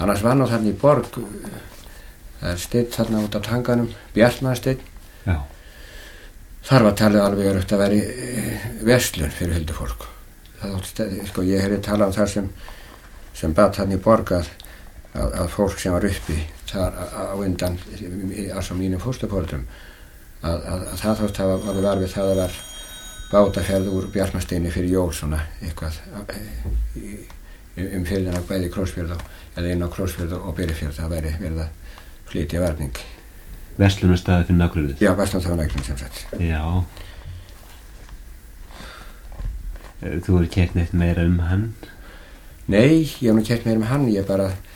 Annars var nú þarna í borg, það steinn þarna út á tanganum, Bjartmannssteinn. Já. Þar var talið alveg örugt að veri verslun fyrir huldufólk. Sko, ég hefði talað það sem bat þarna í borg að fólk sem var uppi þar á undan á mínum fósturforeldrum að það þótt að var við það að var bátaferð úr Bjartmannssteini fyrir jól svona eitthvað fyrðina bæði Krossfjörð eða inn á Krossfjörð og Berufjörð, það væri verið að flytja varning. Verslunarstaði fyrir nágrennið? Já, verslunarstaði sem sagt. Já. Þú hefur keyrt neitt meira hann? Nei, ég hef nú keyrt meira hann, ég bara